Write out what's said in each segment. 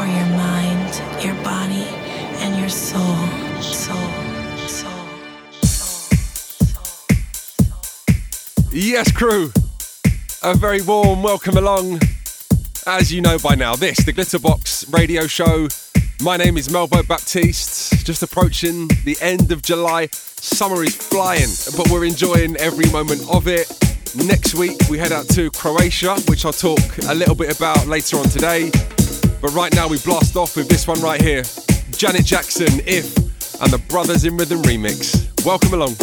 for your mind, your body, and your soul. Yes, crew, a very warm welcome along. As you know by now, this, the Glitterbox radio show. My name is Melbo Baptiste, just approaching the end of July. Summer is flying, but we're enjoying every moment of it. Next week, we head out to Croatia, which I'll talk a little bit about later on today. But right now, we blast off with this one right here. Janet Jackson, If, and the Brothers in Rhythm remix. Welcome along.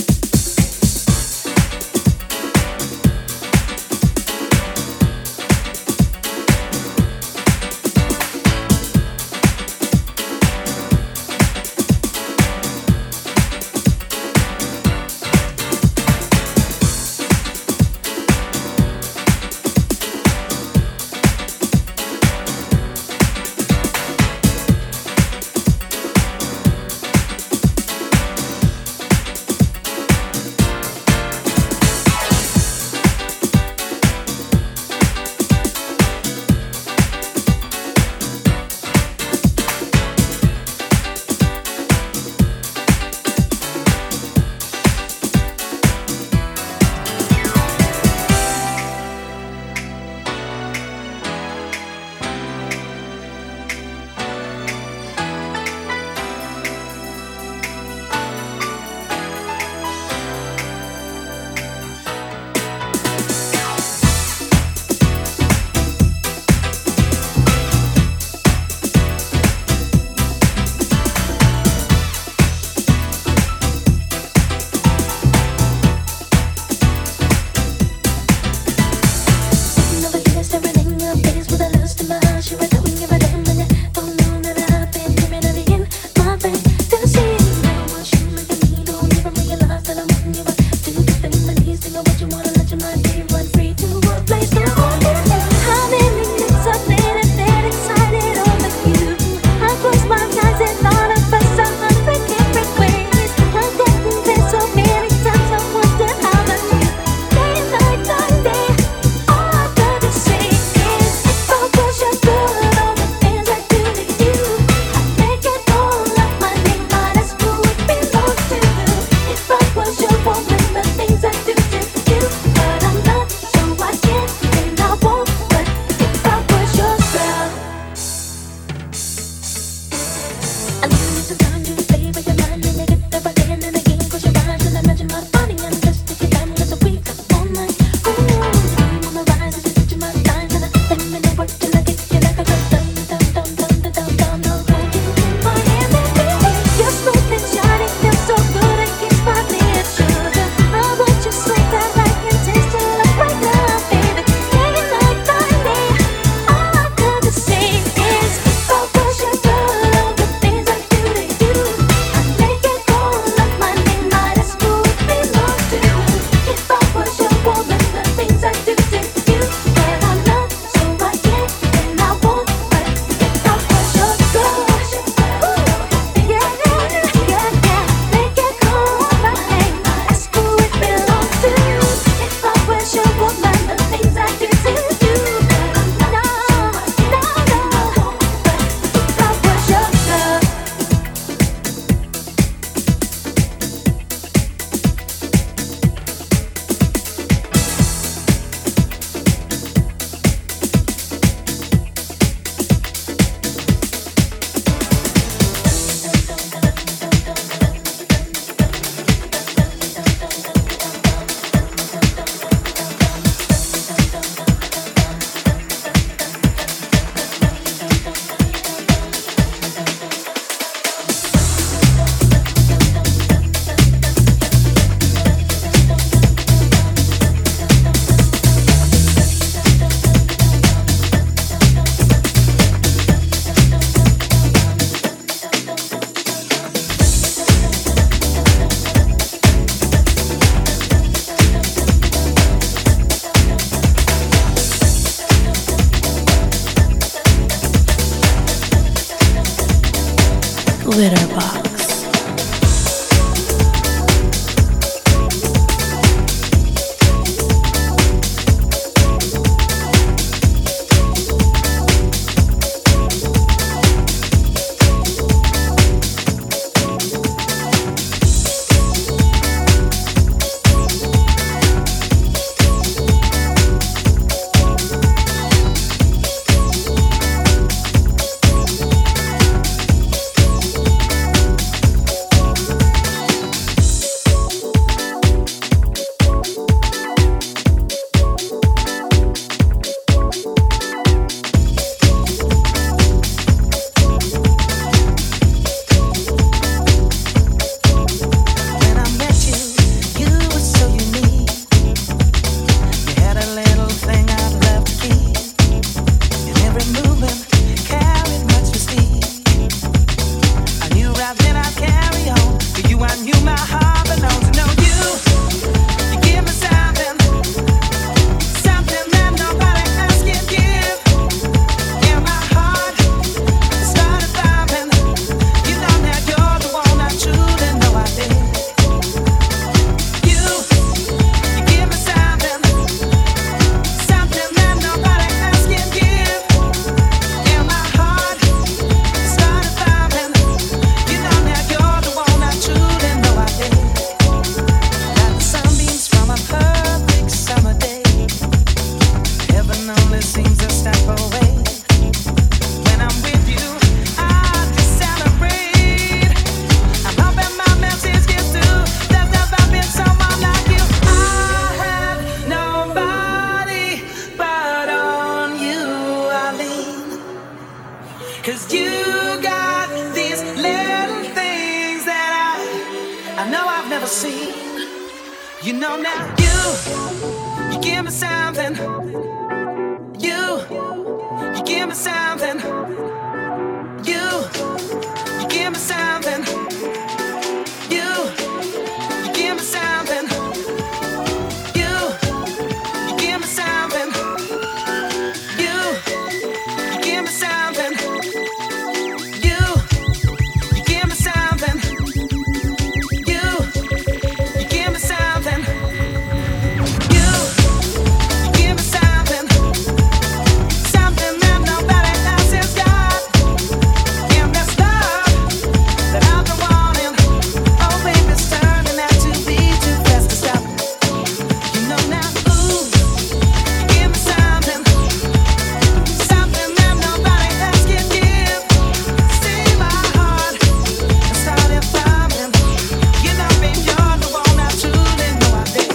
I know I've never seen. You know now you give me something. You give me something. You give me something. You give me something. You give me something. You give me something. You give me something. You give me something. You give me something. Something that nobody else has got. Give me stuff that I've been wanting. Oh, baby, it's turning out to be too fast to stop. You know now, ooh, give me something. Something that nobody else can give. See my heart and start it thumping. You know, babe, you're the one I truly know I dig.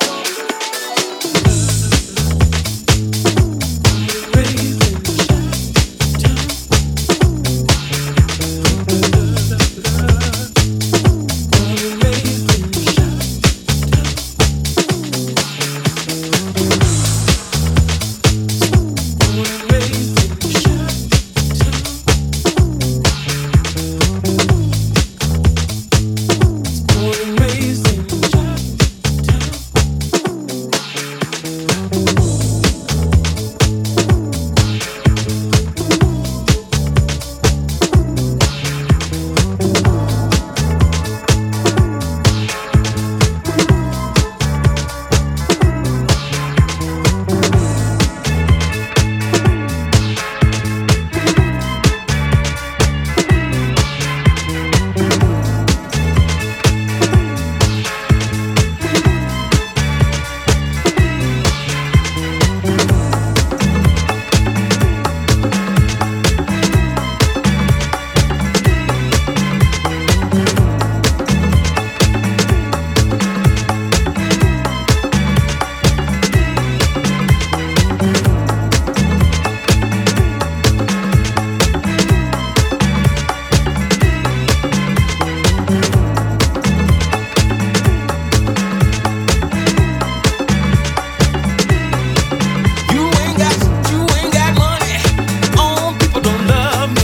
You ain't got money. All people don't love me.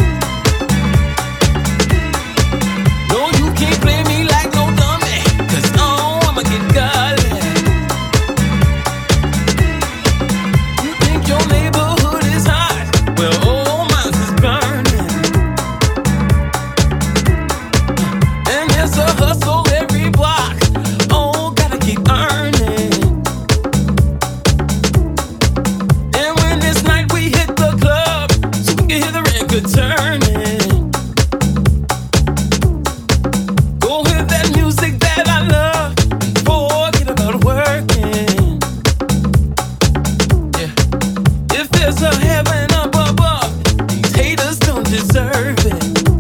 No, you can't play me like no dummy. 'Cause I'ma get gully. You think your neighborhood is hot? Well, oh, mine is burning. And there's a hustle every block. Oh, gotta keep earning. And when this night we hit the club, so we can hear the record turning. Go with that music that I love, and forget about working. Yeah. If there's a heaven up above, these haters don't deserve it.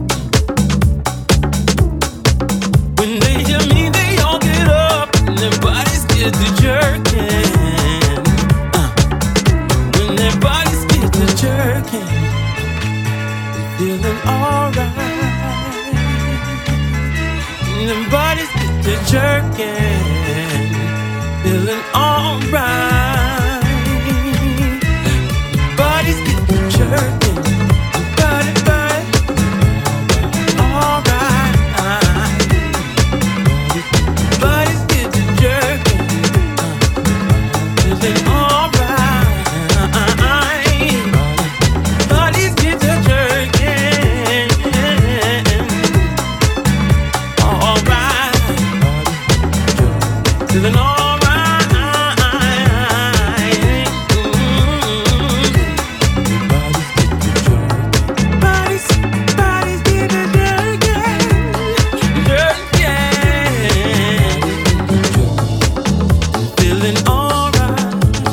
When they hear me, they all get up, and their bodies get to jerking. When their bodies get to jerking, they're feeling alright. When their bodies get to jerking, feeling alright. Bodies get to jerking, body, alright. Bodies get to jerking, feeling alright. Bodies get to jerking, alright. Feeling alright. Bodies get to jerking, feeling alright.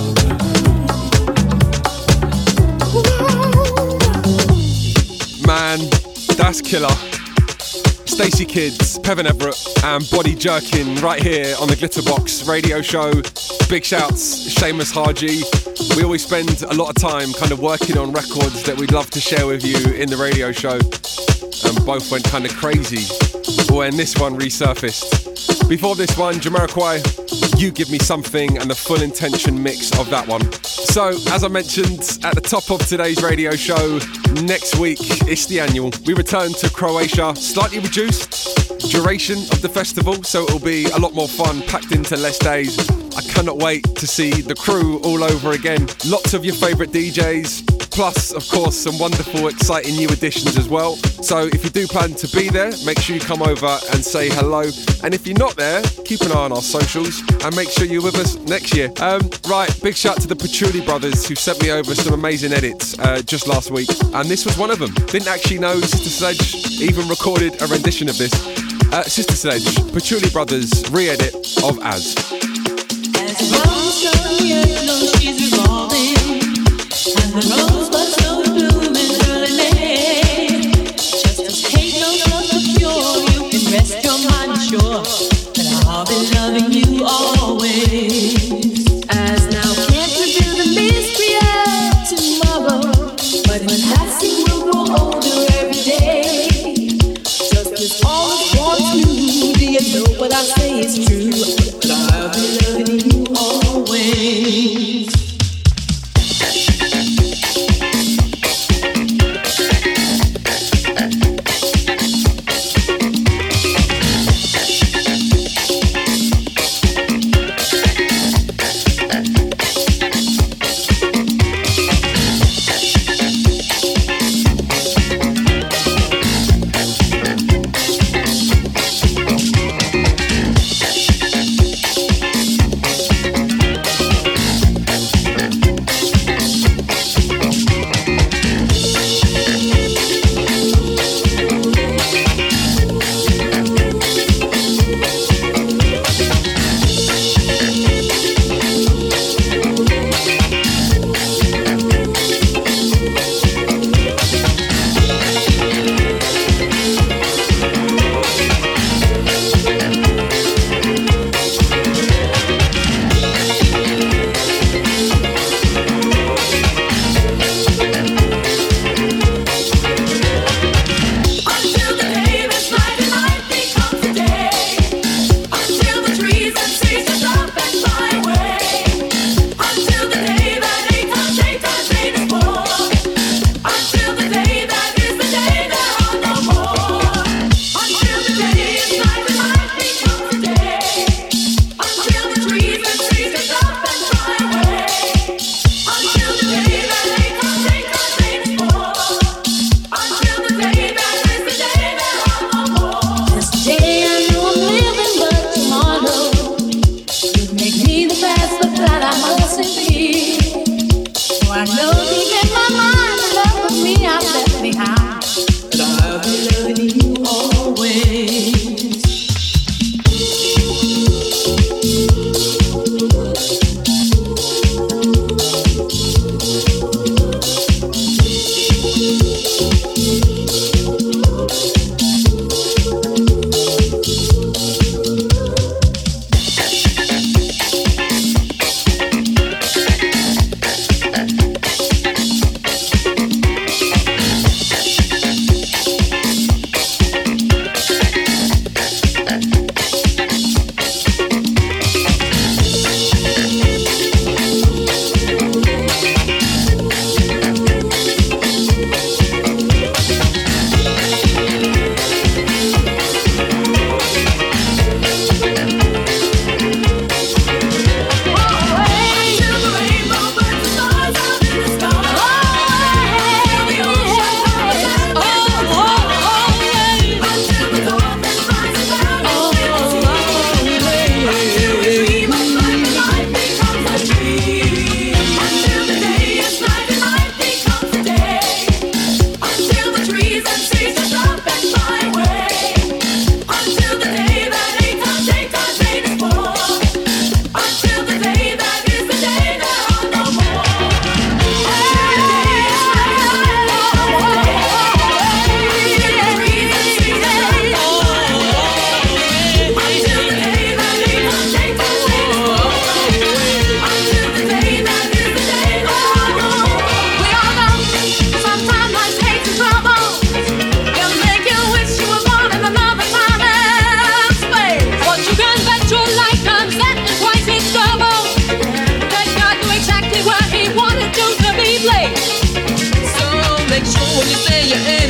Man, that's killer. Stacey Kids, Pevin Everett, and Body Jerkin right here on the Glitterbox radio show. Big shouts, Seamus Haji. We always spend a lot of time kind of working on records that we'd love to share with you in the radio show. And both went kind of crazy when this one resurfaced. Before this one, Jamiroquai, You Give Me Something, and the Full Intention mix of that one. So, as I mentioned at the top of today's radio show, next week it's the annual. We return to Croatia, slightly reduced duration of the festival, so it'll be a lot more fun, packed into less days. I cannot wait to see the crew all over again. Lots of your favourite DJs, plus, of course, some wonderful, exciting new additions as well. So if you do plan to be there, make sure you come over and say hello. And if you're not there, keep an eye on our socials and make sure you're with us next year. Right, big shout to the Patchouli brothers who sent me over some amazing edits just last week. And this was one of them. Didn't actually know Sister Sledge even recorded a rendition of this. Sister Sledge, Patchouli brothers re-edit of As. As the rose on the earth knows she's revolving, and the rosebuds slow bloom in early May. Just take no love for pure, you can rest your mind sure that I'll be loving you always. As now can't reveal the mystery of tomorrow, but in passing we'll grow older every day. Just as all is born to be, and know what I say is true, but I'll be loving you always.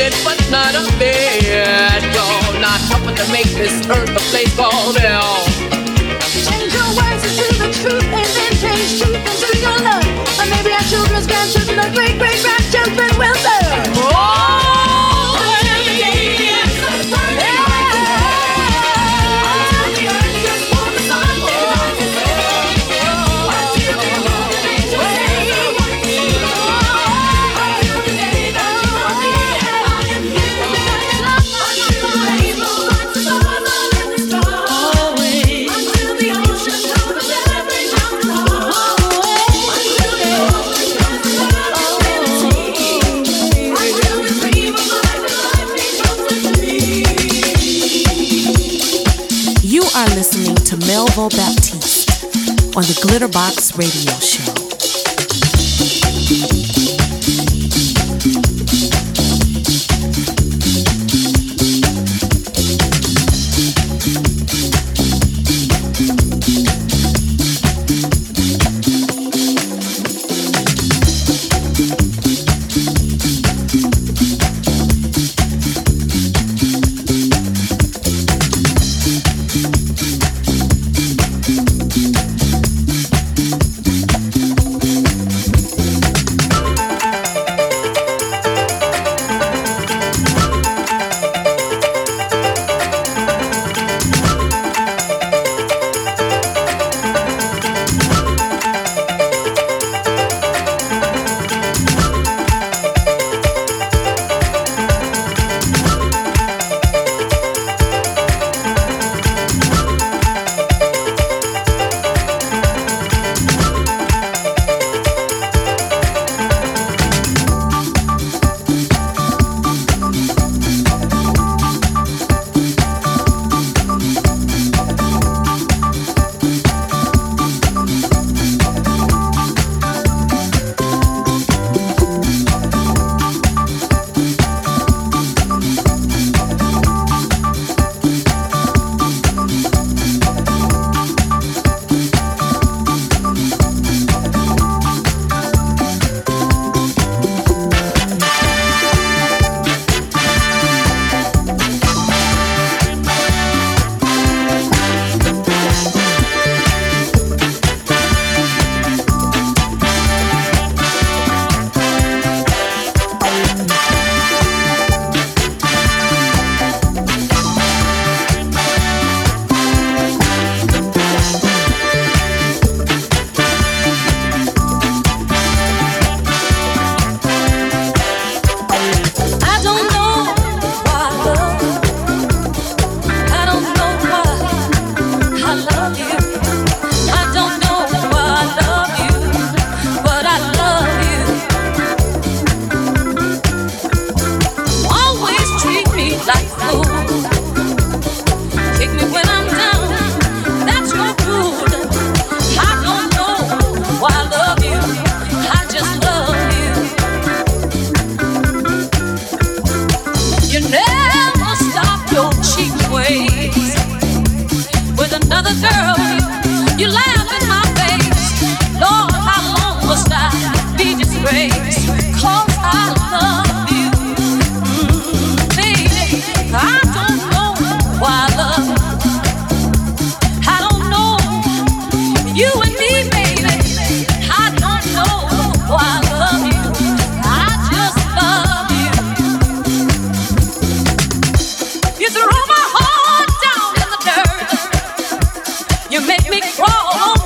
minute, but not a bit. You're not helping to make this earth a place called hell. Change your words into the truth and then change truth into your love. Or maybe our children's grandchildren or great-great-grandchildren will learn. Are listening to Melvo Baptiste on the Glitterbox Radio Show. You make me crawl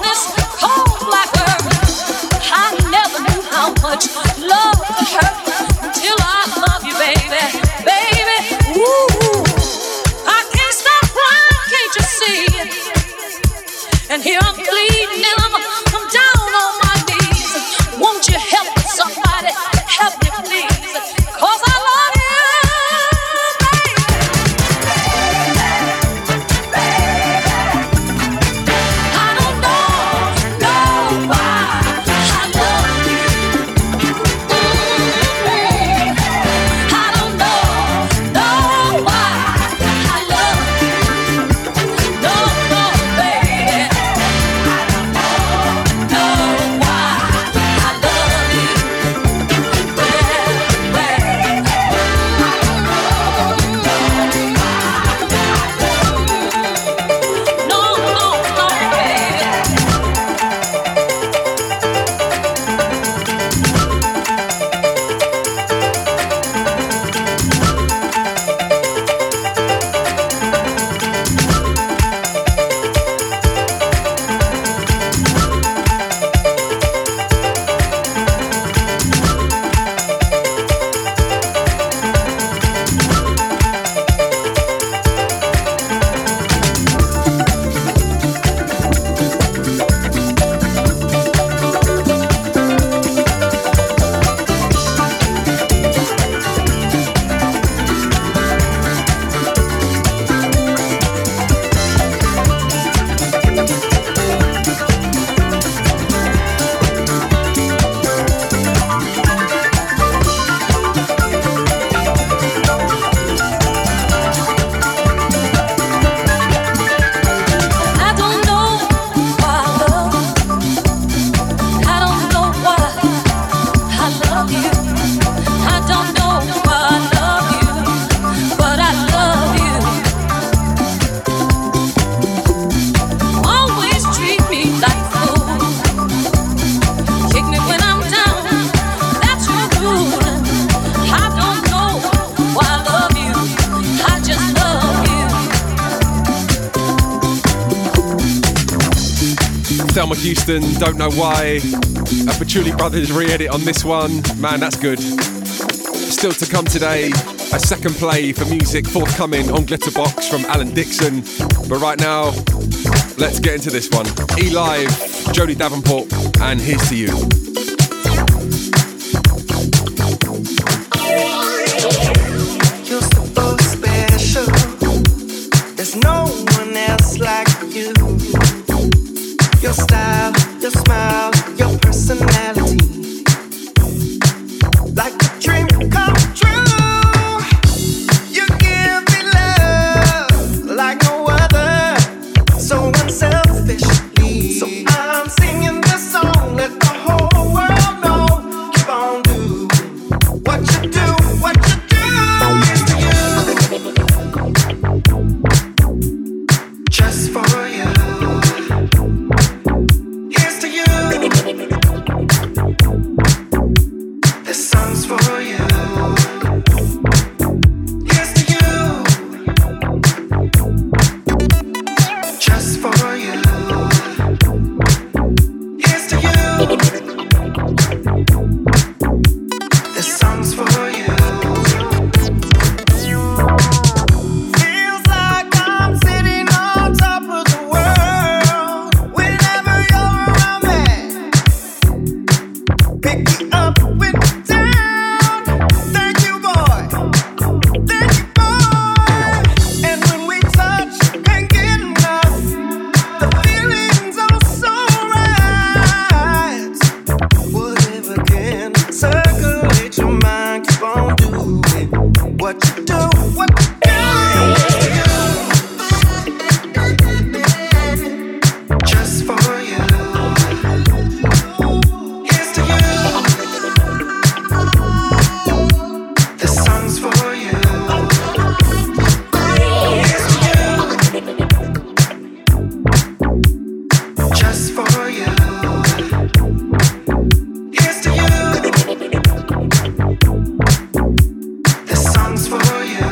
Thelma Houston, Don't Know Why. A Patchouli Brothers re-edit on this one. Man, that's good. Still to come today, a second play for music forthcoming on Glitterbox from Alan Dixon. But right now, let's get into this one. E-Live, Jodie Davenport, and Here's to You. You're so special. There's no one else like you. Your style, your smile, your personality, like a dream come true. You give me love like no other, so unselfishly. So I'm singing this song, let the whole world know. Keep on doing what you do, what you do. Here's to you, just for you. Here's to you. This song's for you. Here's to you. Just for you. Here's to you. This song's for you. Feels like I'm sitting on top of the world whenever you're around me. Pick me up, put me down. Thank you, boy. Thank you, boy. And when we touch, can't get enough. The feeling's oh so right. Whatever can circulate your mind, keep on doing what you do, what you do. Just for you. Here's to you. This song's for you. Here's to you. Just for you. Here's to you. This song's for you.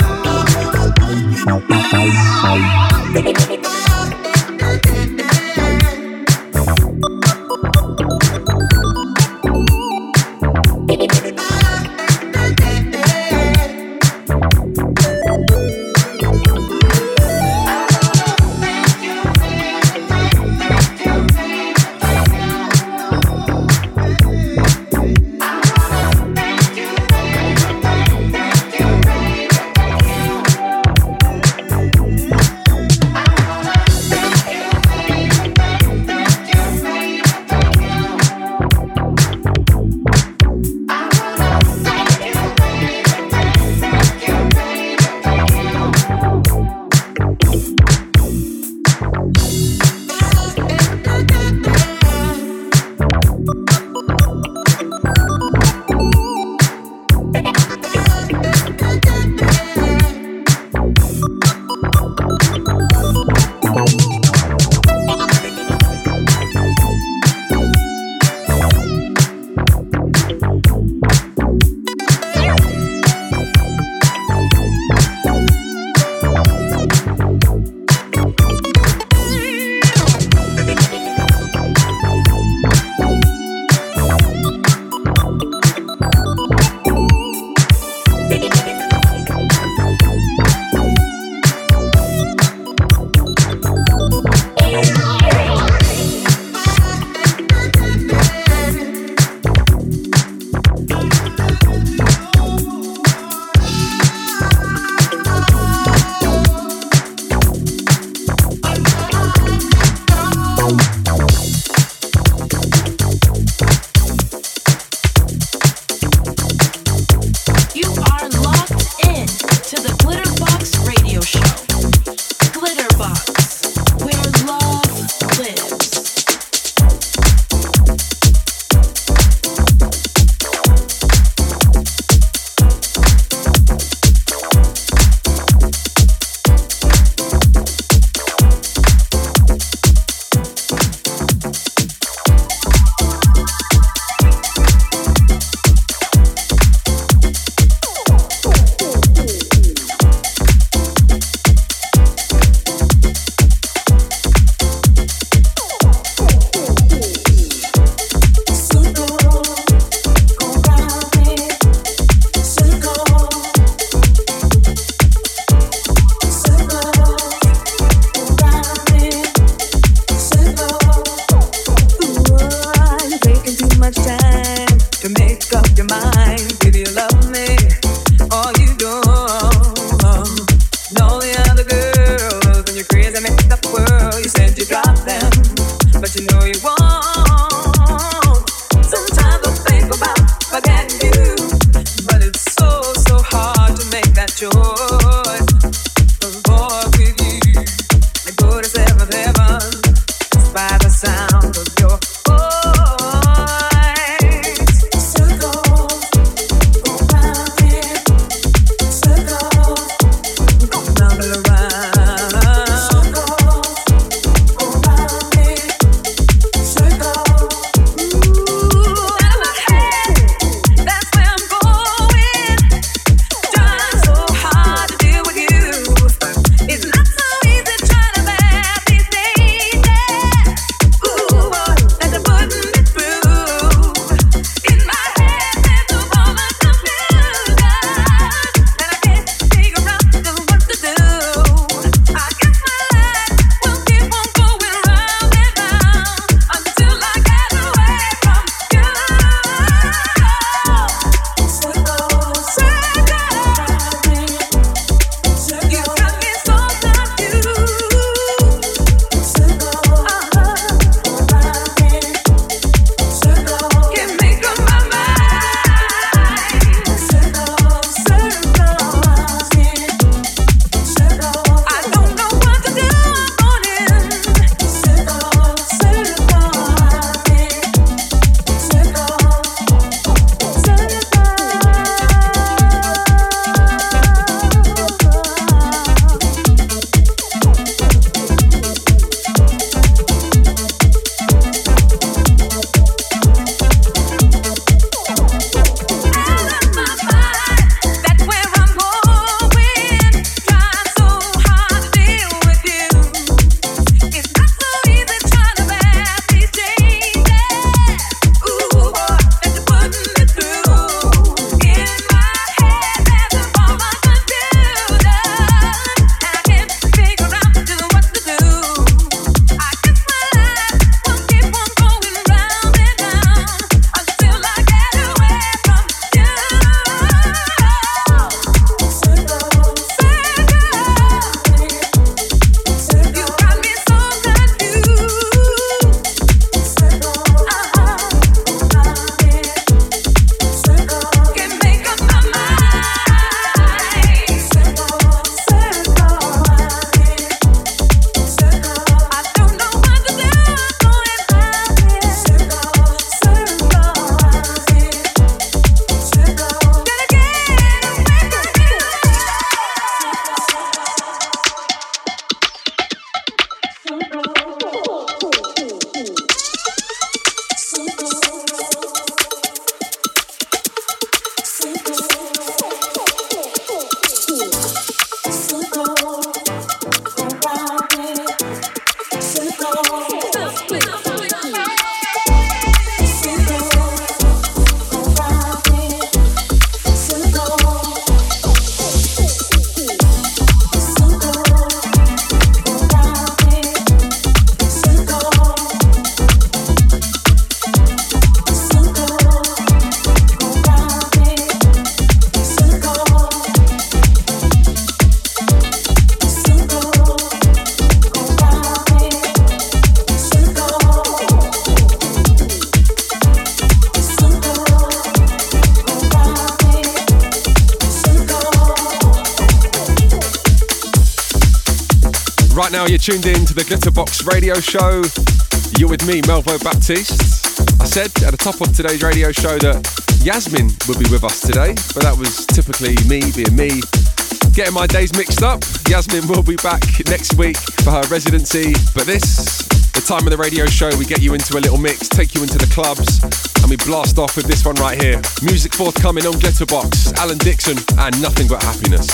Right now you're tuned in to the Glitterbox radio show. You're with me, Melvo Baptiste. I said at the top of today's radio show that Yasmin would be with us today, but that was typically me being me, getting my days mixed up. Yasmin will be back next week for her residency, but this, the time of the radio show, we get you into a little mix, take you into the clubs, and we blast off with this one right here. Music forthcoming on Glitterbox, Alan Dixon and Nothing But Happiness.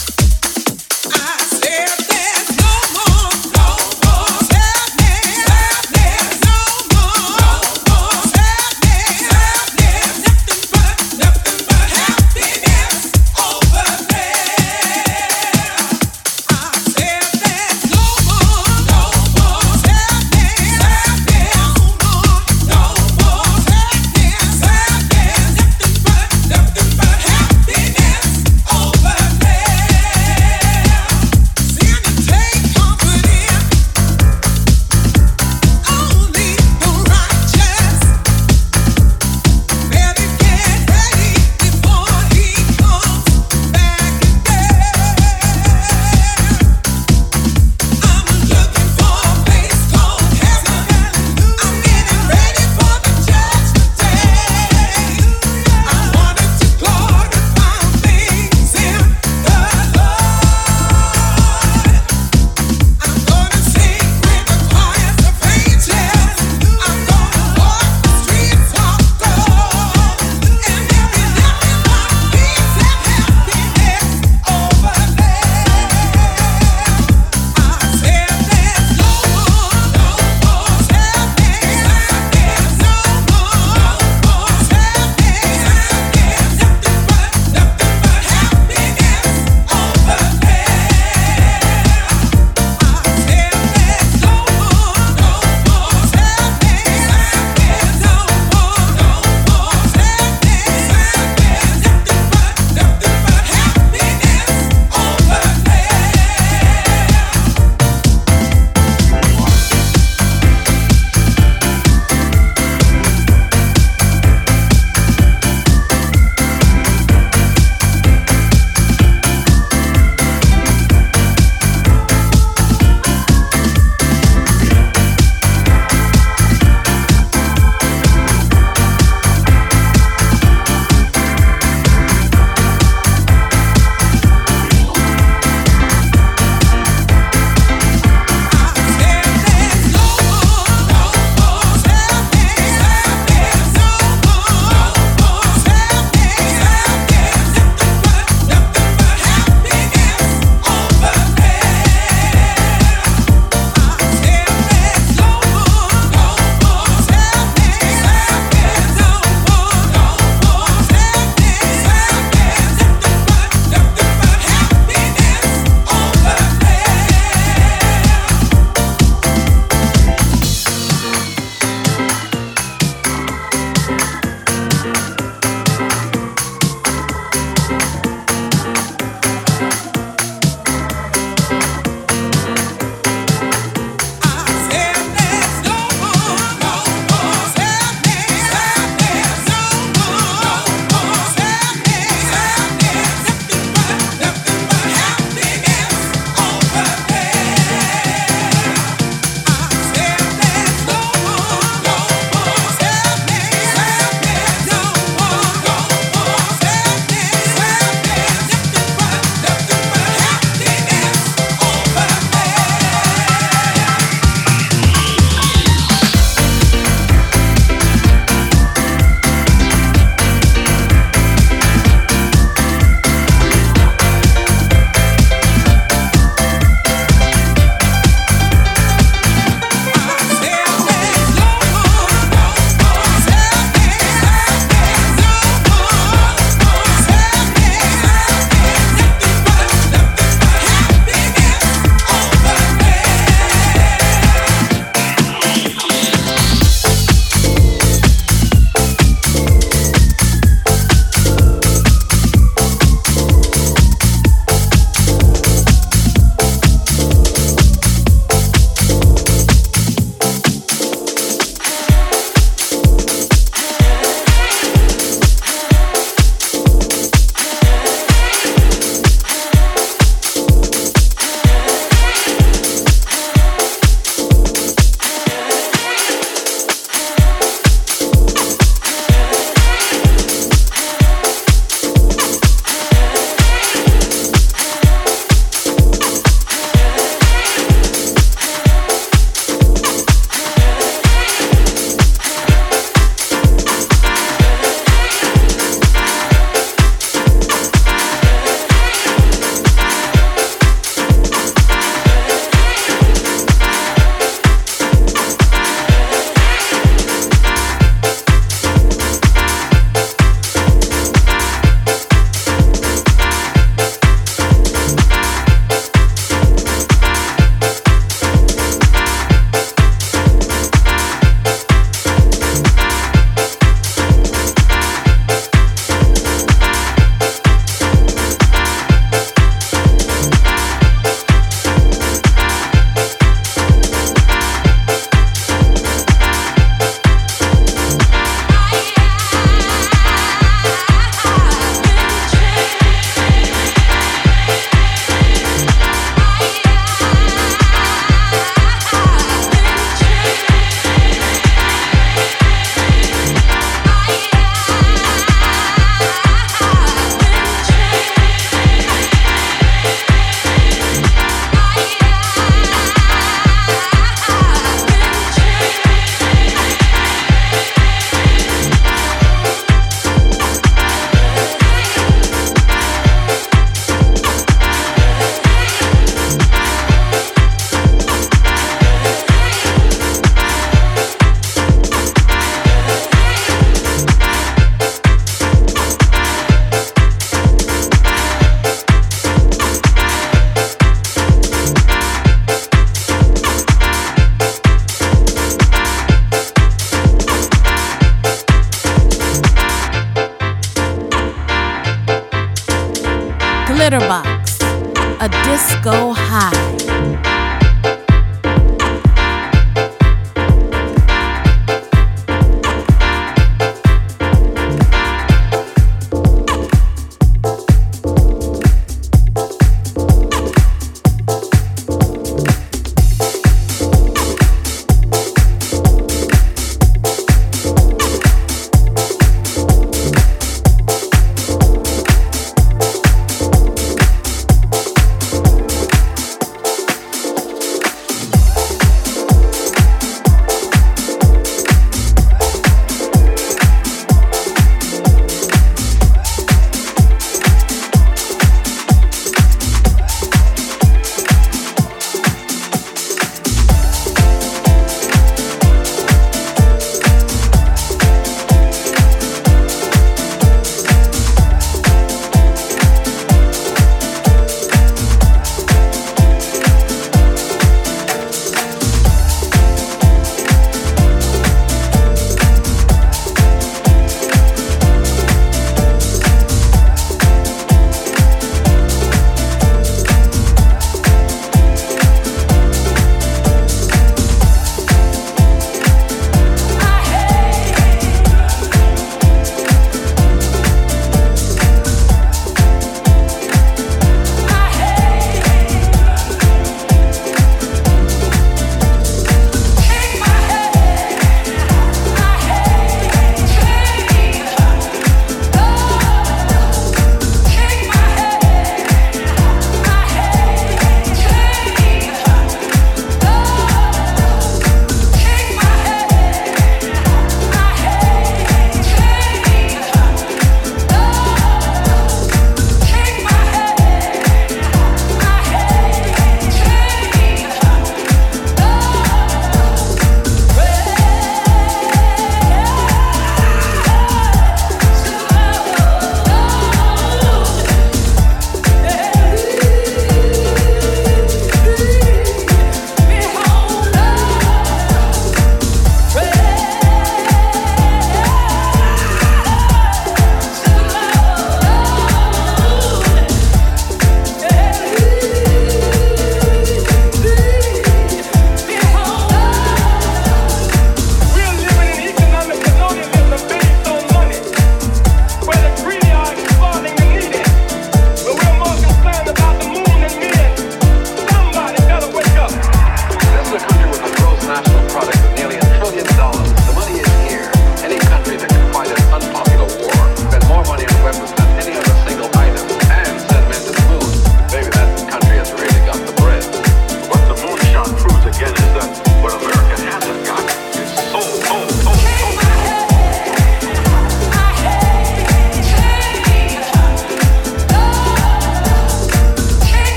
Happiness over there.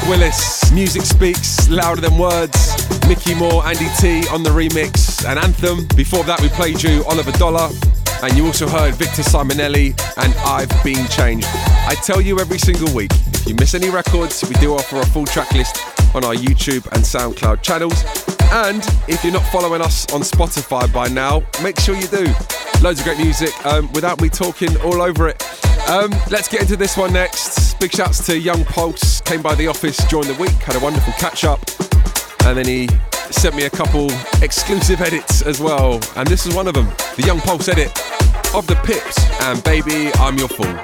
Willis, Music Speaks, Louder Than Words, Mickey Moore, Andy T on the remix, and Anthem. Before that we played you Oliver Dollar, and you also heard Victor Simonelli and I've Been Changed. I tell you every single week, if you miss any records, we do offer a full track list on our YouTube and SoundCloud channels. And if you're not following us on Spotify by now, make sure you do. Loads of great music without me talking all over it. Let's get into this one next. Big shouts to Young Pulse, came by the office during the week, had a wonderful catch up, and then he sent me a couple exclusive edits as well, and this is one of them, the Young Pulse edit of The Pips and Baby I'm Your Fool.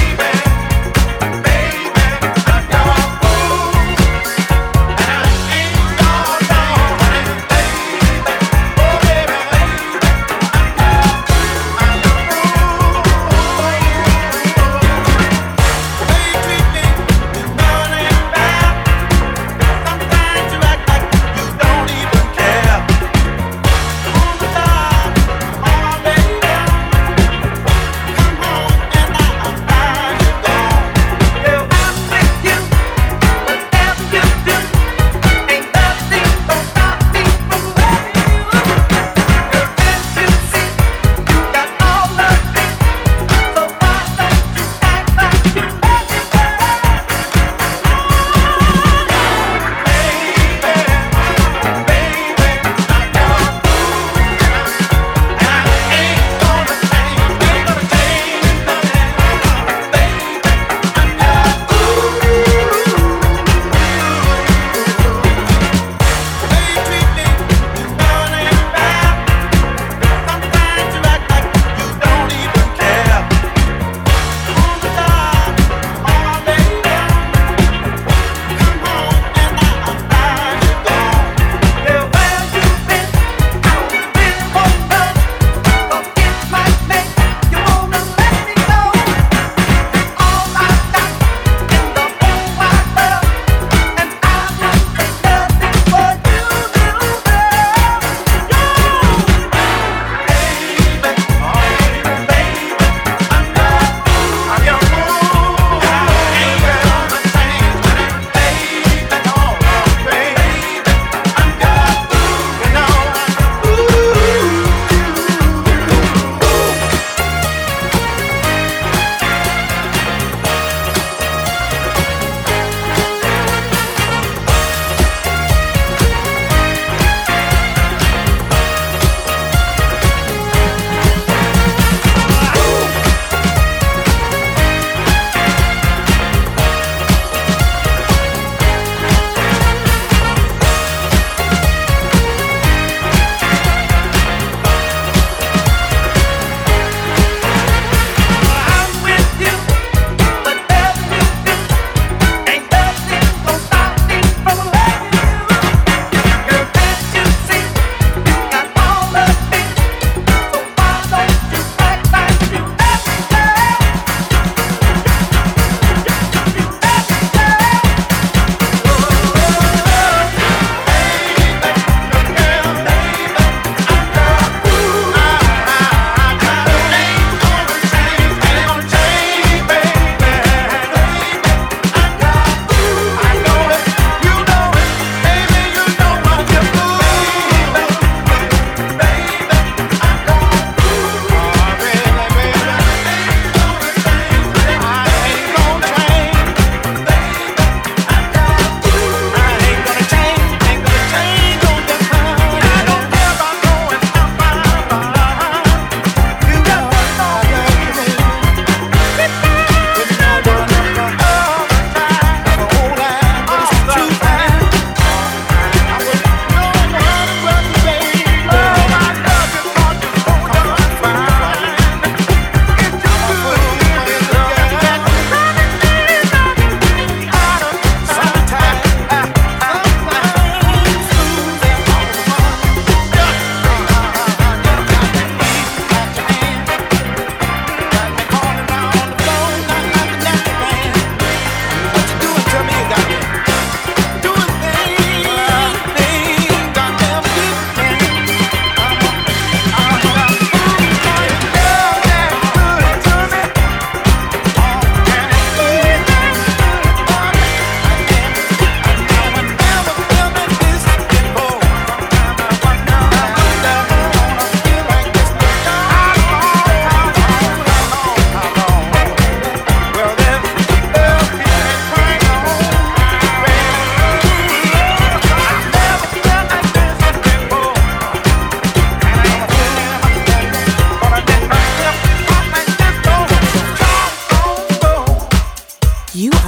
Baby,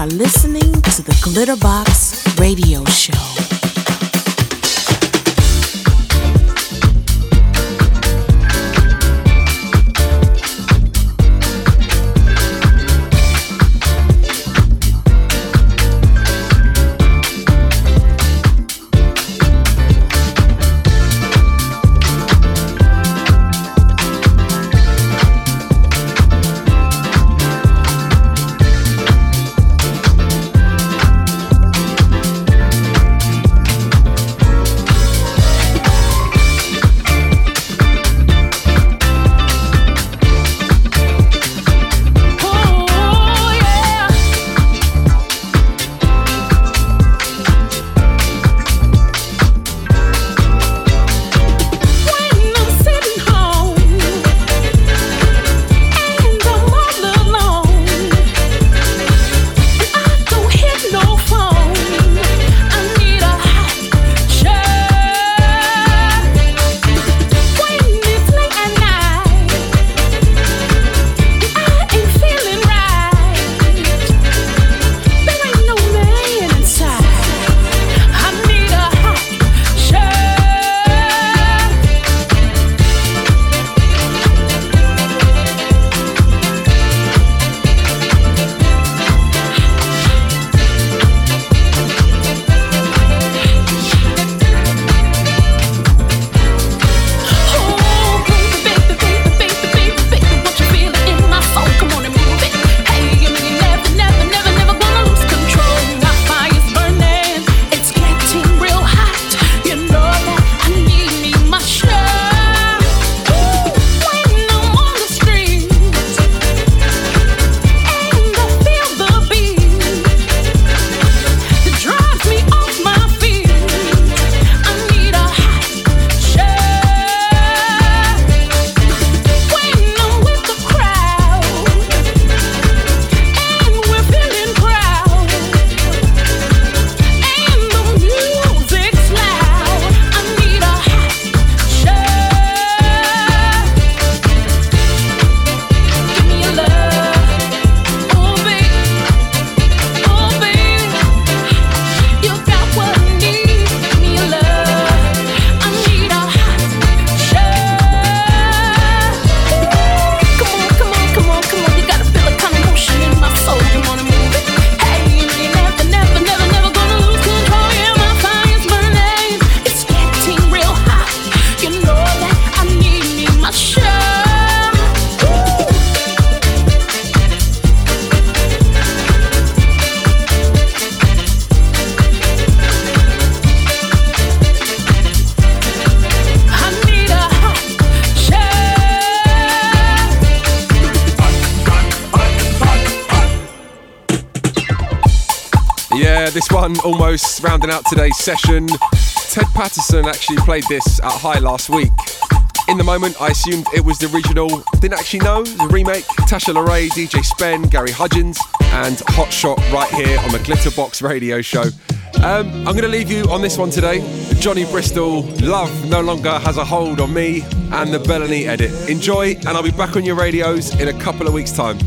are listening to the Glitterbox Radio Show. This one almost rounding out today's session. Ted Patterson actually played this at High last week. In the moment, I assumed it was the original. Didn't actually know. The remake. Tasha LaRae, DJ Spen, Gary Hudgens, and Hot Shot right here on the Glitterbox Radio Show. I'm going to leave you on this one today. Johnny Bristol, Love No Longer Has a Hold on Me, and the Bellany edit. Enjoy, and I'll be back on your radios in a couple of weeks' time.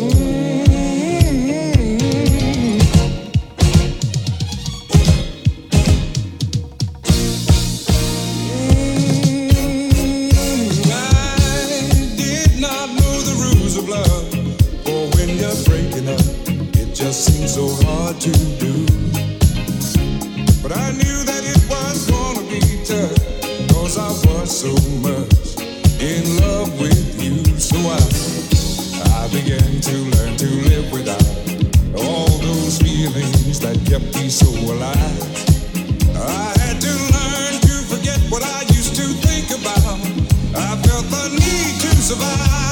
Seems so hard to do, but I knew that it was gonna be tough, 'cause I was so much in love with you. So I began to learn to live without all those feelings that kept me so alive. I had to learn to forget what I used to think about. I felt the need to survive.